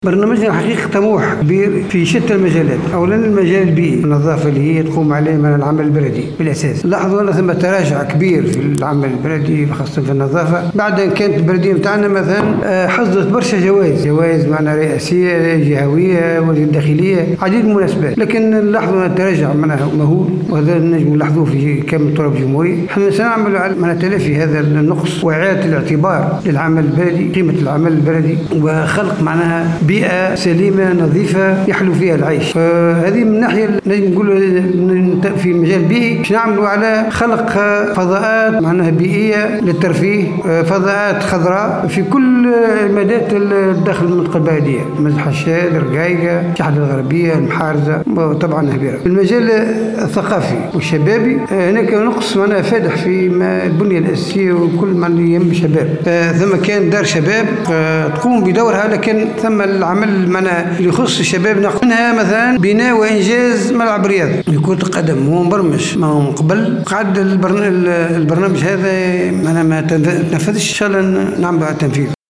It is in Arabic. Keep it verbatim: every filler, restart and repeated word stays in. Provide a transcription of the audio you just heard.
برنامجنا حقيقة طموح كبير في شتى المجالات. أولا المجال البيئي، النظافة اللي هي تقوم عليه من العمل البلدي بالأساس. لاحظوا أن ثم تراجع كبير في العمل البلدي خاصة في النظافة. بعد أن كانت البلدية متاعنا مثلا حصدت برشا جوائز، جوائز معنا رئاسية، جهوية، وزير الداخلية، عديد من المناسبات. لكن نلاحظوا أن التراجع معناها مهول، وهذا نجم نلاحظوه في كامل طرق الجمهورية. احنا سنعمل على تلافي هذا النقص وإعادة الاعتبار للعمل البلدي، قيمة العمل البلدي، وخلق معناها بيئة سليمة نظيفة يحلو فيها العيش. هذه من ناحية نجم نقول في المجال البيئي باش نعملوا على خلق فضاءات معناها بيئية للترفيه، فضاءات خضراء في كل مدات داخل المنطقة البلدية، مزح الشاد، رقايقة، الشحنة الغربية، المحارزة، وطبعا هبيرة. في المجال الثقافي والشبابي هناك نقص معناها فادح في البنية الأساسية وكل ما يهم الشباب. ثم كان دار شباب تقوم بدورها، لكن ثم العمل معناها اللي يخص الشباب ناخذ منها مثلا بناء وانجاز ملعب رياضي لكرة القدم. هو مبرمج ما هو من قبل، قعد البرنامج هذا معناها ما تنفذش، ان شاء الله نعمل على التنفيذ.